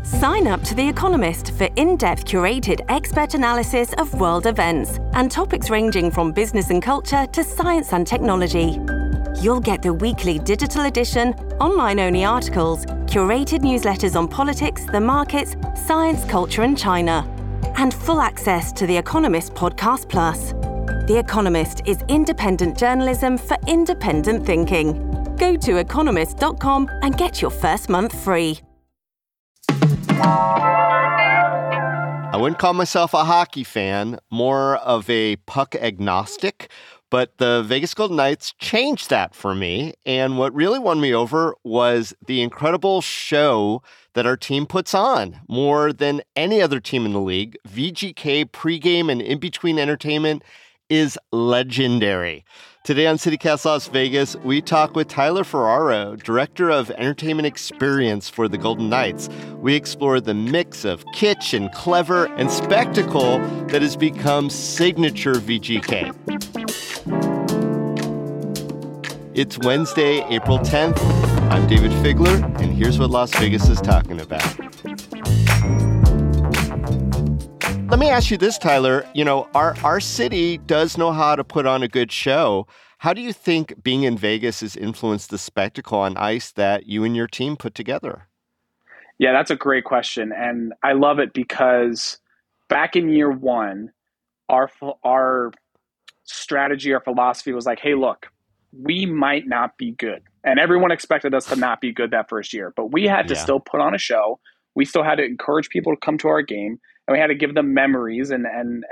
Sign up to The Economist for in-depth curated expert analysis of world events and topics ranging from business and culture to science and technology. You'll get the weekly digital edition, online-only articles, curated newsletters on politics, the markets, science, culture and China, and full access to The Economist Podcast Plus. The Economist is independent journalism for independent thinking. Go to economist.com and get your first month free. I wouldn't call myself a hockey fan, more of a puck agnostic, but the Vegas Golden Knights changed that for me. And what really won me over was the incredible show that our team puts on. More than any other team in the league, VGK pregame and in-between entertainment is legendary. Today on CityCast Las Vegas, we talk with Tyler Ferraro, Director of Entertainment Experience for the Golden Knights. We explore the mix of kitsch and clever and spectacle that has become signature VGK. It's Wednesday, April 10th. I'm David Figler, and here's what Las Vegas is talking about. Let me ask you this, Tyler. You know, our city does know how to put on a good show. How do you think being in Vegas has influenced the spectacle on ice that you and your team put together? Yeah, that's a great question. And I love it because back in year one, our strategy, our philosophy was like, hey, look, we might not be good. And everyone expected us to not be good that first year. But we had to still put on a show. We still had to encourage people to come to our game. And we had to give them memories and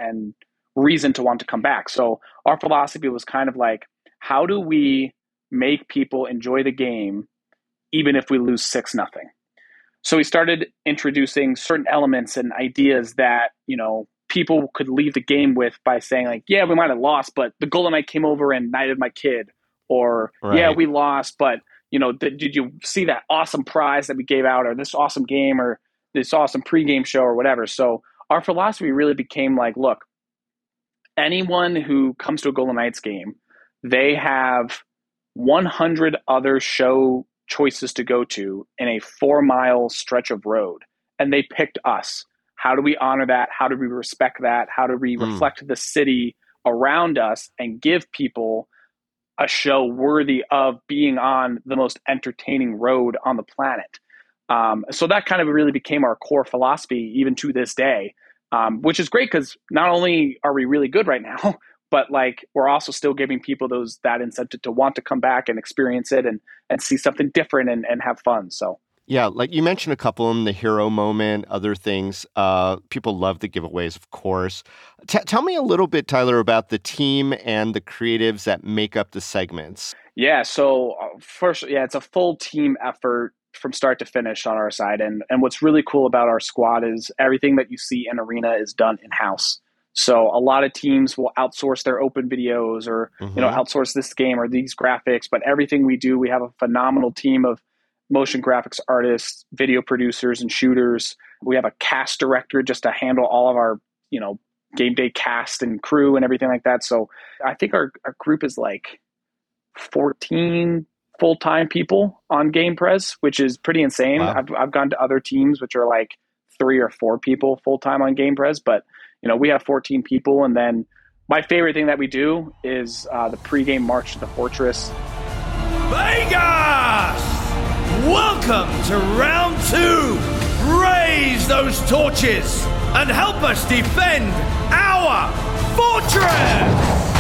reason to want to come back. So our philosophy was kind of like, how do we make people enjoy the game even if we lose 6-0? So we started introducing certain elements and ideas that, you know, people could leave the game with by saying like, yeah, we might have lost, but the Golden Knight came over and knighted my kid. Or, yeah, we lost, but, you know, did you see that awesome prize that we gave out, or this awesome game, or this awesome pregame show, or whatever? So our philosophy really became like, look, anyone who comes to a Golden Knights game, they have 100 other show choices to go to in a 4-mile stretch of road. And they picked us. How do we honor that? How do we respect that? How do we reflect the city around us and give people a show worthy of being on the most entertaining road on the planet? So that kind of really became our core philosophy, even to this day, which is great because not only are we really good right now, but like we're also still giving people that incentive to want to come back and experience it and see something different and have fun. So. Yeah, like you mentioned a couple of them, the hero moment, other things. People love the giveaways, of course. Tell me a little bit, Tyler, about the team and the creatives that make up the segments. Yeah, so first, it's a full team effort from start to finish on our side. And what's really cool about our squad is everything that you see in arena is done in-house. So a lot of teams will outsource their open videos or outsource this game or these graphics. But everything we do, we have a phenomenal team of motion graphics artists, video producers, and shooters. We have a cast director just to handle all of our, game day cast and crew and everything like that. So I think our group is like 14 full-time people on Game Press, which is pretty insane. Wow. I've gone to other teams which are like 3 or 4 people full-time on Game Press, but we have 14 people. And then my favorite thing that we do is the pregame march to the Fortress. Vegas! Welcome to round 2. Raise those torches and help us defend our fortress!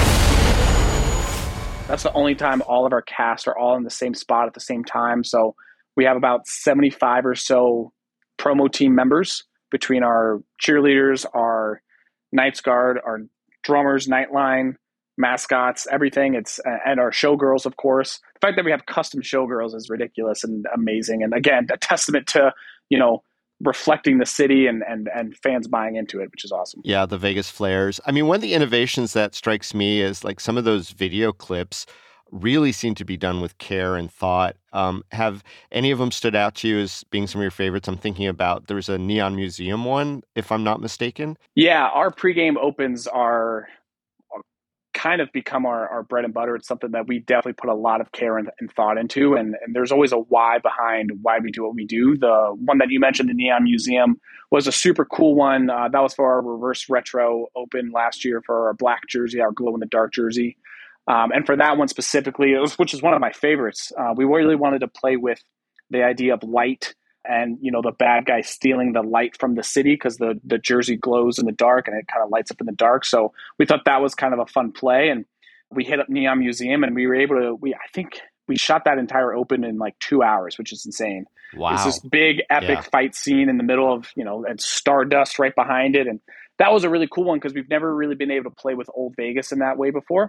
That's the only time all of our cast are all in the same spot at the same time. So we have about 75 or so promo team members between our cheerleaders, our Knights Guard, our drummers, Nightline, mascots, everything. And our showgirls, of course. The fact that we have custom showgirls is ridiculous and amazing. And again, a testament to, reflecting the city and fans buying into it, which is awesome. Yeah, the Vegas flares. I mean, one of the innovations that strikes me is like some of those video clips really seem to be done with care and thought. Have any of them stood out to you as being some of your favorites? I'm thinking about, there's a Neon Museum one, if I'm not mistaken. Yeah, our pregame opens are kind of become our bread and butter. It's something that we definitely put a lot of care and thought into. And there's always a why behind why we do what we do. The one that you mentioned, the Neon Museum, was a super cool one. That was for our reverse retro open last year for our black jersey, our glow in the dark jersey. And for that one specifically, which is one of my favorites, we really wanted to play with the idea of light and, the bad guy stealing the light from the city because the jersey glows in the dark and it kind of lights up in the dark. So we thought that was kind of a fun play. And we hit up Neon Museum and we were able to, I think we shot that entire open in like 2 hours, which is insane. Wow. It's this big epic fight scene in the middle of, and stardust right behind it. And that was a really cool one because we've never really been able to play with Old Vegas in that way before.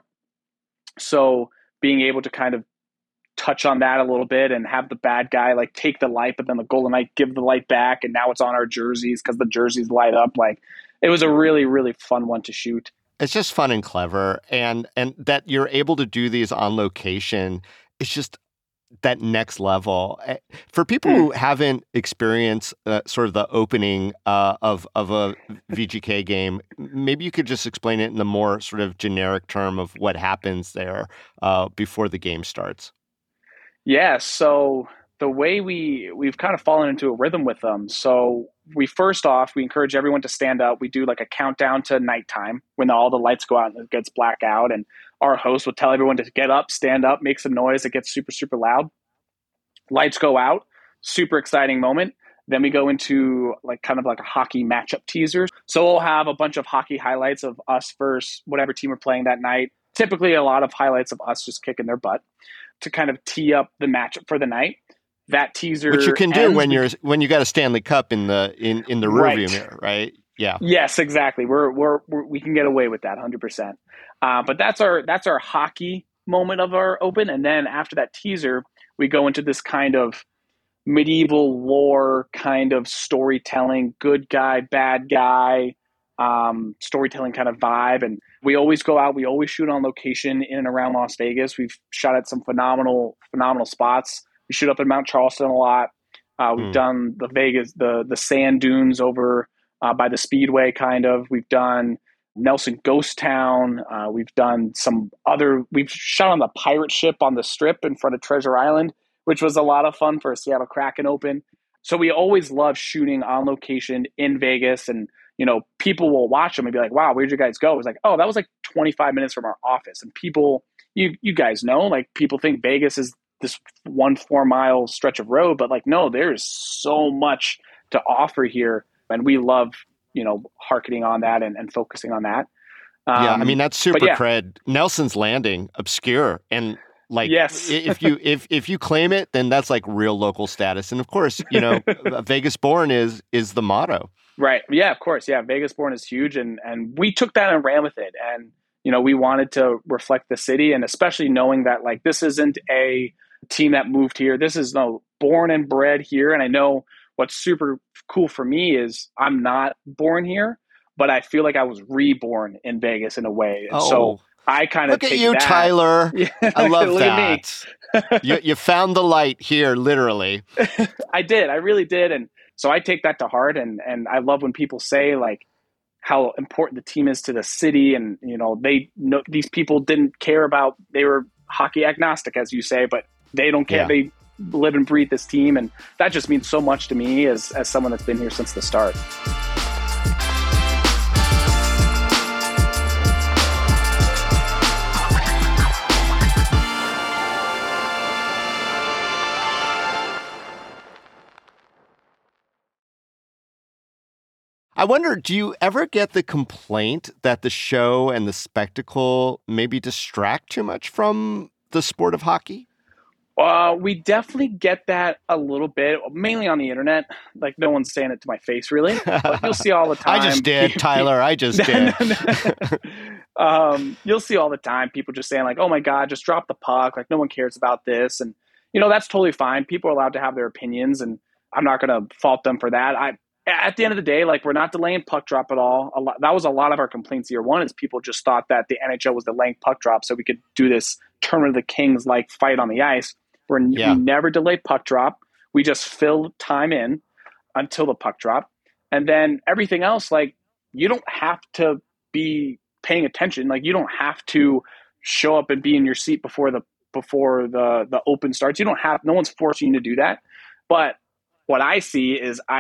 So being able to kind of touch on that a little bit and have the bad guy like take the light, but then the Golden Knight give the light back, and now it's on our jerseys because the jerseys light up. Like, it was a really, really fun one to shoot. It's just fun and clever, and that you're able to do these on location. It's just that next level for people who haven't experienced sort of the opening of a VGK game. Maybe you could just explain it in the more sort of generic term of what happens there before the game starts. Yeah, so the way we've kind of fallen into a rhythm with them. So we encourage everyone to stand up. We do like a countdown to nighttime when all the lights go out and it gets black out. And our host will tell everyone to get up, stand up, make some noise. It gets super, super loud. Lights go out. Super exciting moment. Then we go into like kind of like a hockey matchup teaser. So we'll have a bunch of hockey highlights of us versus whatever team we're playing that night. Typically a lot of highlights of us just kicking their butt to kind of tee up the matchup for the night. That teaser, which you can do when you got a Stanley Cup in the rearview mirror, right? Yeah. Yes, exactly. We can get away with that 100%. But that's our hockey moment of our open, and then after that teaser, we go into this kind of medieval lore kind of storytelling, good guy, bad guy, storytelling kind of vibe. And we always go out, we always shoot on location in and around Las Vegas. We've shot at some phenomenal spots. We shoot up in Mount Charleston a lot. We've done the Vegas, the sand dunes over by the Speedway kind of. We've done Nelson Ghost Town. We've shot on the pirate ship on the Strip in front of Treasure Island, which was a lot of fun for a Seattle Kraken open. So we always love shooting on location in Vegas, and people will watch them and be like, wow, where'd you guys go? It's like, oh, that was like 25 minutes from our office. And people, you guys know, like, people think Vegas is this 1 4-mile stretch of road, but like, no, there's so much to offer here. And we love, hearkening on that and focusing on that. Yeah. I mean, that's super cred. Nelson's Landing, obscure. And like, yes. if you claim it, then that's like real local status. And of course, Vegas born is the motto. Right. Yeah, of course. Yeah. Vegas born is huge. And we took that and ran with it. And, we wanted to reflect the city, and especially knowing that like, this isn't a team that moved here. This is born and bred here. And I know what's super cool for me is I'm not born here, but I feel like I was reborn in Vegas in a way. And so I kind of look at you, that. Tyler. Yeah, I love that. you found the light here, literally. I did. I really did. And so I take that to heart. And I love when people say like how important the team is to the city. And, they know these people didn't care about, they were hockey agnostic, as you say, but they don't care. Yeah. They live and breathe this team. And that just means so much to me as someone that's been here since the start. I wonder, do you ever get the complaint that the show and the spectacle maybe distract too much from the sport of hockey? We definitely get that a little bit, mainly on the internet. Like, no one's saying it to my face, really. But you'll see all the time. I just did, Tyler. I just did. You'll see all the time people just saying like, oh my God, just drop the puck. Like, no one cares about this. And, that's totally fine. People are allowed to have their opinions, and I'm not going to fault them for that. At the end of the day, like, we're not delaying puck drop at all. That was a lot of our complaints year one, is people just thought that the NHL was delaying puck drop so we could do this Tournament of the Kings like fight on the ice. We never delay puck drop. We just fill time in until the puck drop. And then everything else, like, you don't have to be paying attention. Like, you don't have to show up and be in your seat before the open starts. No one's forcing you to do that. But what I see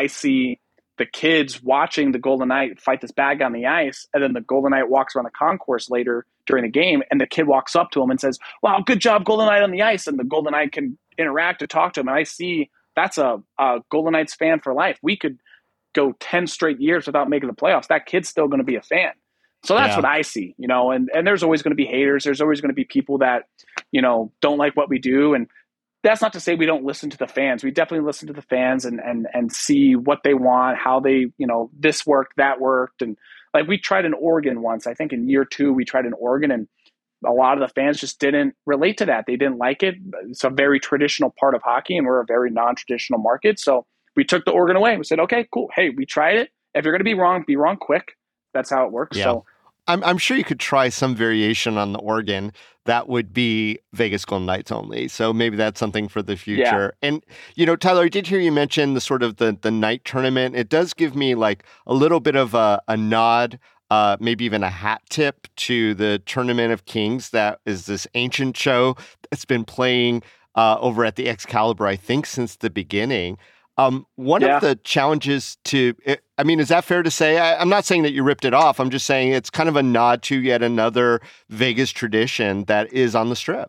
the kids watching the Golden Knight fight this bad guy on the ice, and then the Golden Knight walks around the concourse later during the game, and the kid walks up to him and says, "Wow, good job, Golden Knight on the ice," and the Golden Knight can interact to talk to him. And I see that's a Golden Knights fan for life. We could go 10 straight years without making the playoffs. That kid's still going to be a fan. So that's what I see, and there's always going to be haters. There's always going to be people that, don't like what we do. And that's not to say we don't listen to the fans. We definitely listen to the fans and see what they want, how they, this worked, that worked. And like, we tried in Oregon once. I think in year 2, we tried in Oregon, and a lot of the fans just didn't relate to that. They didn't like it. It's a very traditional part of hockey, and we're a very non-traditional market. So we took the Oregon away. We said, okay, cool. Hey, we tried it. If you're going to be wrong quick. That's how it works. Yeah. So I'm sure you could try some variation on the Oregon that would be Vegas Golden Knights only. So maybe that's something for the future. Yeah. And, Tyler, I did hear you mention the sort of the night tournament. It does give me like a little bit of a nod, maybe even a hat tip to the Tournament of Kings. That is this ancient show that's been playing over at the Excalibur, I think, since the beginning. One of the challenges is that fair to say? I'm not saying that you ripped it off. I'm just saying it's kind of a nod to yet another Vegas tradition that is on the Strip.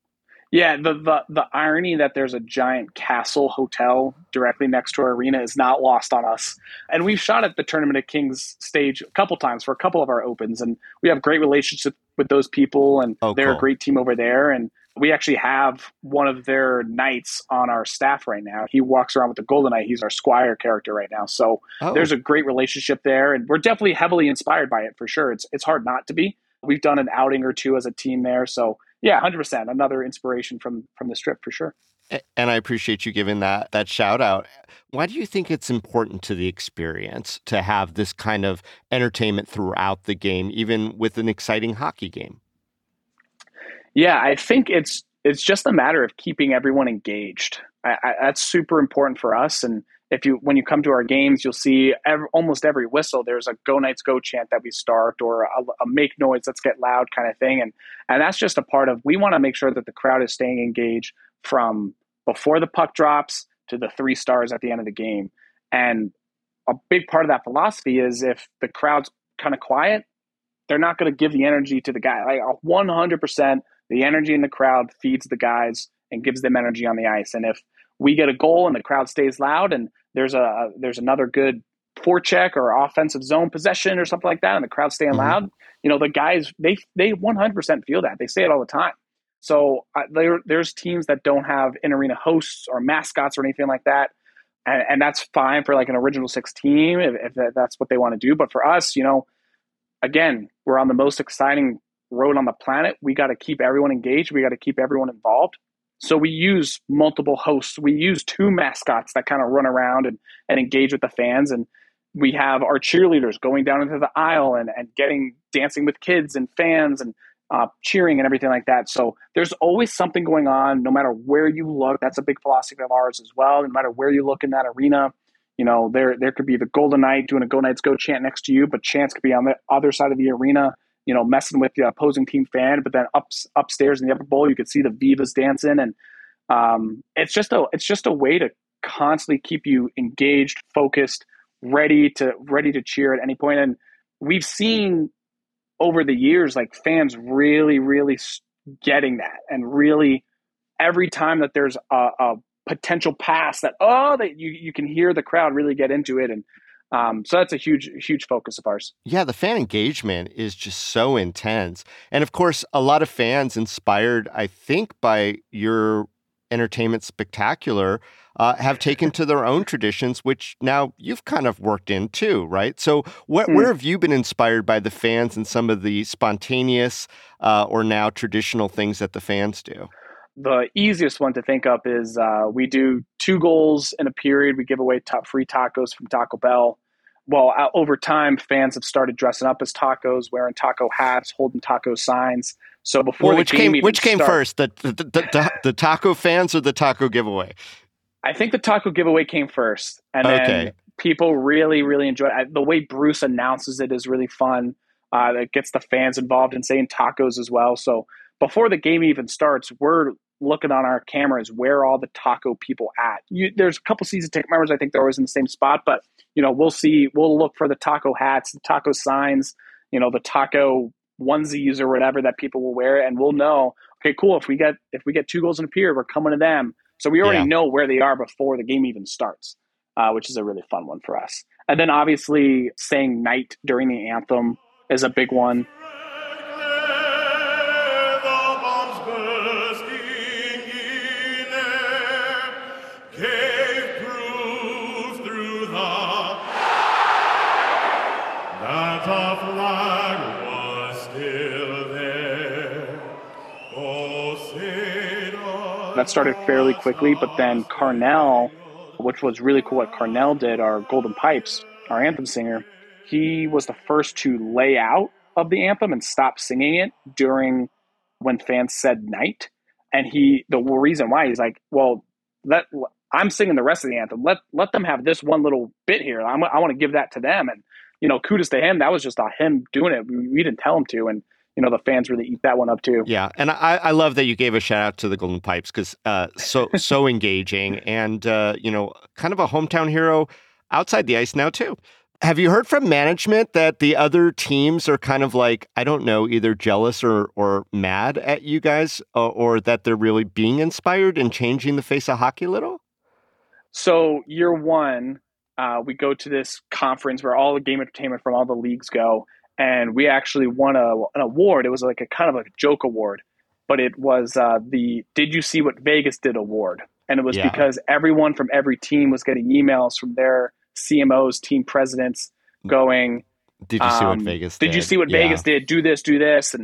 Yeah, the irony that there's a giant castle hotel directly next to our arena is not lost on us. And we've shot at the Tournament of Kings stage a couple times for a couple of our opens, and we have great relationships with those people, and they're a great team over there. And we actually have one of their knights on our staff right now. He walks around with the Golden Knight. He's our Squire character right now. So there's a great relationship there, and we're definitely heavily inspired by it for sure. It's hard not to be. We've done an outing or two as a team there. So yeah, 100%. Another inspiration from the Strip for sure. And I appreciate you giving that shout out. Why do you think it's important to the experience to have this kind of entertainment throughout the game, even with an exciting hockey game? Yeah, I think it's just a matter of keeping everyone engaged. That's super important for us. And when you come to our games, you'll see almost every whistle, there's a "Go Knights Go" chant that we start, or a "Make noise, let's get loud" kind of thing. And that's just a part of, we want to make sure that the crowd is staying engaged from before the puck drops to the 3 stars at the end of the game. And a big part of that philosophy is, if the crowd's kind of quiet, they're not going to give the energy to the guy. Like 100%, the energy in the crowd feeds the guys and gives them energy on the ice. And if we get a goal and the crowd stays loud, and there's another good forecheck or offensive zone possession or something like that, and the crowd's staying loud, the guys, they 100% feel that. They say it all the time. So there's teams that don't have in-arena hosts or mascots or anything like that. And that's fine for like an Original Six team if that's what they want to do. But for us, again, we're on the most exciting road on the planet. We got to keep everyone engaged. We got to keep everyone involved. So we use multiple hosts. We use 2 mascots that kind of run around and engage with the fans. And we have our cheerleaders going down into the aisle and dancing with kids and fans and cheering and everything like that. So there's always something going on, no matter where you look. That's a big philosophy of ours as well. No matter where you look in that arena, there could be the Golden Knight doing a "Go Knights Go" chant next to you, but chants could be on the other side of the arena, messing with the opposing team fan. But then upstairs in the upper bowl, you could see the Vivas dancing. And it's just a way to constantly keep you engaged, focused, ready to cheer at any point. And we've seen over the years, like, fans really, really getting that. And really, every time that there's a potential pass that you can hear the crowd really get into it. And so that's a huge focus of ours. Yeah, the fan engagement is just so intense. And of course, a lot of fans inspired, I think, by your Entertainment Spectacular have taken to their own traditions, which now you've kind of worked in too, right? So where have you been inspired by the fans and some of the spontaneous or now traditional things that the fans do? The easiest one to think of is we do 2 goals in a period. We give away free tacos from Taco Bell. Well, over time, fans have started dressing up as tacos, wearing taco hats, holding taco signs. So before which came first, the taco fans or the taco giveaway? I think the taco giveaway came first, and then people really, really enjoy it. The way Bruce announces it is really fun. that gets the fans involved in saying tacos as well. So before the game even starts, we're looking on our cameras where all the taco people at. There's a couple season ticket members, I think they're always in the same spot, but we'll look for the taco hats, the taco signs, the taco onesies or whatever that people will wear, and we'll know, okay, cool, if we get 2 goals in a period, we're coming to them. So we already know where they are before the game even starts, which is a really fun one for us. And then obviously saying night during the anthem is a big one. That started fairly quickly, but then Carnell, which was really cool what Carnell did, our Golden Pipes, our anthem singer, he was the first to lay out of the anthem and stop singing it during when fans said night. And the reason why, he's like, well, I'm singing the rest of the anthem. Let them have this one little bit here. I want to give that to them. And, kudos to him. That was just him doing it. We didn't tell him to. And, the fans really eat that one up too. Yeah. And I love that you gave a shout out to the Golden Pipes because so engaging and, kind of a hometown hero outside the ice now too. Have you heard from management that the other teams are kind of like, I don't know, either jealous or mad at you guys or that they're really being inspired and changing the face of hockey a little? So year one, we go to this conference where all the game entertainment from all the leagues go. And we actually won an award. It was like a kind of a joke award, but it was the Did You See What Vegas Did award. And it was because everyone from every team was getting emails from their CMOs, team presidents going, Did you see what Vegas did? Did you see what Vegas did? Do this, do this.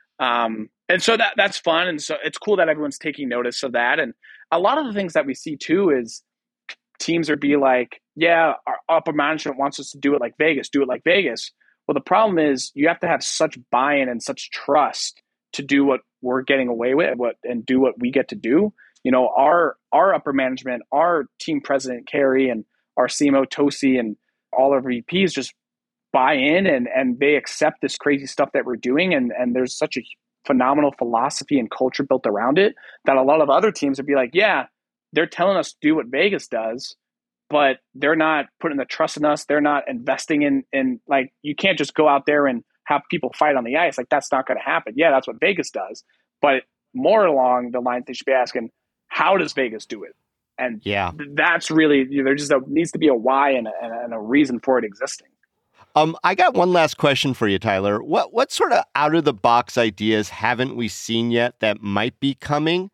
And so that's fun. And so it's cool that everyone's taking notice of that. And a lot of the things that we see too is teams are be like, yeah, our upper management wants us to do it like Vegas, do it like Vegas. Well, the problem is you have to have such buy-in and such trust to do what we're getting away with and do what we get to do. Our upper management, our team president, Carey, and our CMO, Tosi, and all our VPs just buy in and they accept this crazy stuff that we're doing. And there's such a phenomenal philosophy and culture built around it that a lot of other teams would be like, yeah, they're telling us to do what Vegas does, but they're not putting the trust in us. They're not investing in like, you can't just go out there and have people fight on the ice. Like, that's not going to happen. Yeah, that's what Vegas does. But more along the lines, they should be asking, how does Vegas do it? And that's really, there just needs to be a why and a reason for it existing. I got one last question for you, Tyler. What sort of out of the box ideas haven't we seen yet that might be coming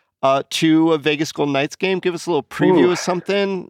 to a Vegas Golden Knights game? Give us a little preview of something.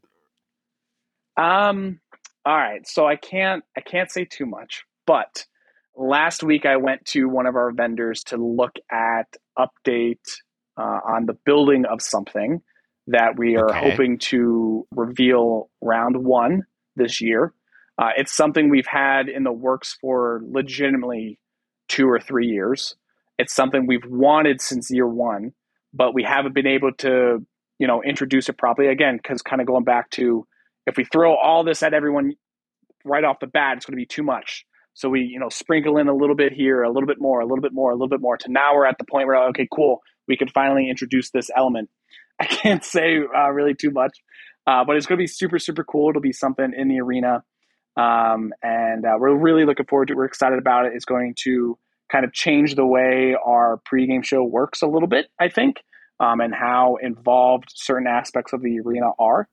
All right. So I can't say too much, but last week I went to one of our vendors to look at update on the building of something that we are hoping to reveal round 1 this year. It's something we've had in the works for legitimately 2 or 3 years. It's something we've wanted since year 1, but we haven't been able to, introduce it properly again, because kind of going back to, if we throw all this at everyone right off the bat, it's going to be too much. So we, sprinkle in a little bit here, a little bit more, a little bit more, a little bit more, to now we're at the point where, okay, cool, we can finally introduce this element. I can't say really too much, but it's going to be super, super cool. It'll be something in the arena. And we're really looking forward to it. We're excited about it. It's going to kind of change the way our pregame show works a little bit, I think, and how involved certain aspects of the arena are.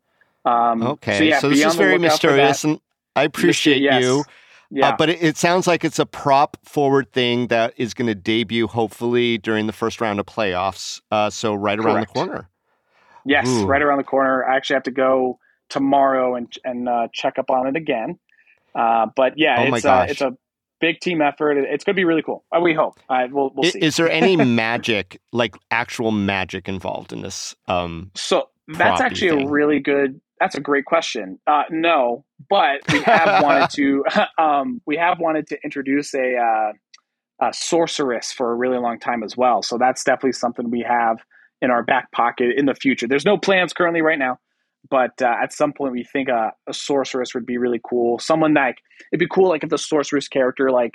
So this is very mysterious, and I appreciate you. Yeah. But it sounds like it's a prop forward thing that is going to debut hopefully during the first round of playoffs. So right around the corner. Yes, right around the corner. I actually have to go tomorrow and check up on it again. But yeah, it's a big team effort. It's going to be really cool. We hope. We'll see. Is there any magic, like actual magic, involved in this? So that's actually that's a great question. No, but we have wanted to. We have wanted to introduce a sorceress for a really long time as well. So that's definitely something we have in our back pocket in the future. There's no plans currently right now, but at some point we think a sorceress would be really cool. Someone that it'd be cool, like if the sorceress character, like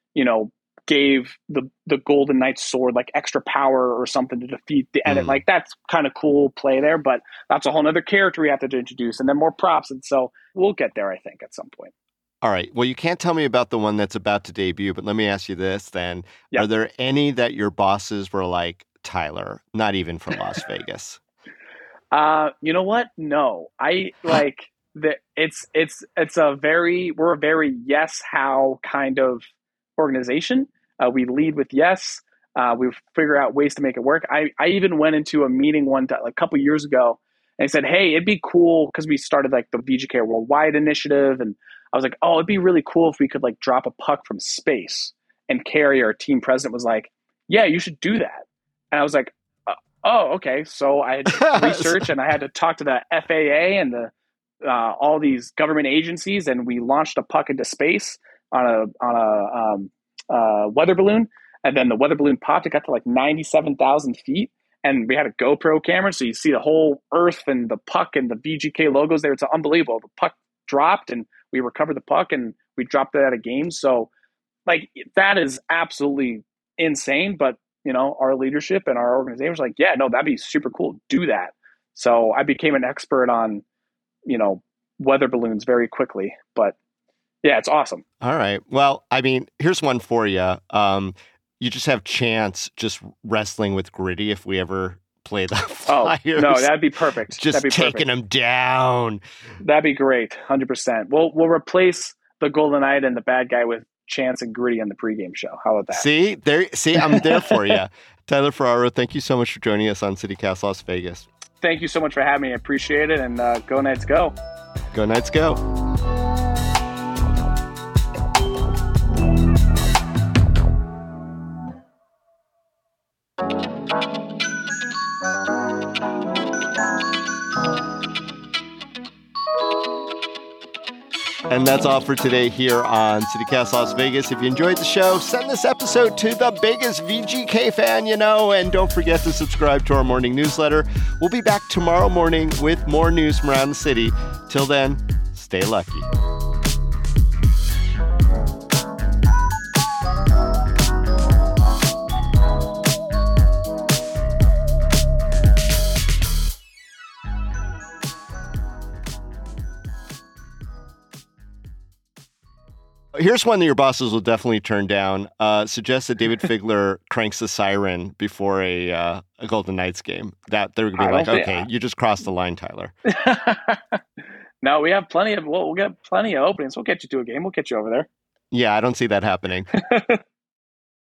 gave the Golden Knights sword like extra power or something to defeat the enemy. Like that's kind of cool play there, but that's a whole nother character we have to introduce and then more props. And so we'll get there, I think, at some point. All right. Well, you can't tell me about the one that's about to debut, but let me ask you this then. Yep. Are there any that your bosses were like, Tyler, not even for Las Vegas? You know what? No, I like that. We're a very yes, how kind of organization. We lead with yes. We figure out ways to make it work. I even went into a meeting one time, like a couple years ago, and I said, hey, it'd be cool because we started like the VGK Worldwide initiative. And I was like, oh, it'd be really cool if we could like drop a puck from space. And Carrie, our team president, was like, yeah, you should do that. And I was like, oh, okay. So I had to research and I had to talk to the FAA and all these government agencies. And we launched a puck into space on a weather balloon. And then the weather balloon popped. It got to like 97,000 feet. And we had a GoPro camera. So you see the whole Earth and the puck and the VGK logos there. It's unbelievable. The puck dropped and we recovered the puck and we dropped it at a game. So like that is absolutely insane. But, our leadership and our organization was like, yeah, no, that'd be super cool. Do that. So I became an expert on, weather balloons very quickly. But yeah, it's awesome. All right. Well, I mean, here's one for you. You just have Chance just wrestling with Gritty if we ever play the Flyers. Oh, no, that'd be perfect. Just taking him down. That'd be great. 100%. We'll replace the Golden Knight and the bad guy with Chance and Gritty on the pregame show. How about that? See, I'm there for you. Tyler Ferraro, thank you so much for joining us on CityCast Las Vegas. Thank you so much for having me. I appreciate it. And go Knights, go. Go Knights, go. And that's all for today here on CityCast Las Vegas. If you enjoyed the show, send this episode to the biggest VGK fan you know, and don't forget to subscribe to our morning newsletter. We'll be back tomorrow morning with more news from around the city. Till then, stay lucky. Here's one that your bosses will definitely turn down. Suggest that David Figler cranks the siren before a Golden Knights game. That they're going to be like, okay, you just crossed the line, Tyler. No, we have we'll get plenty of openings. We'll get you to a game. We'll get you over there. Yeah, I don't see that happening.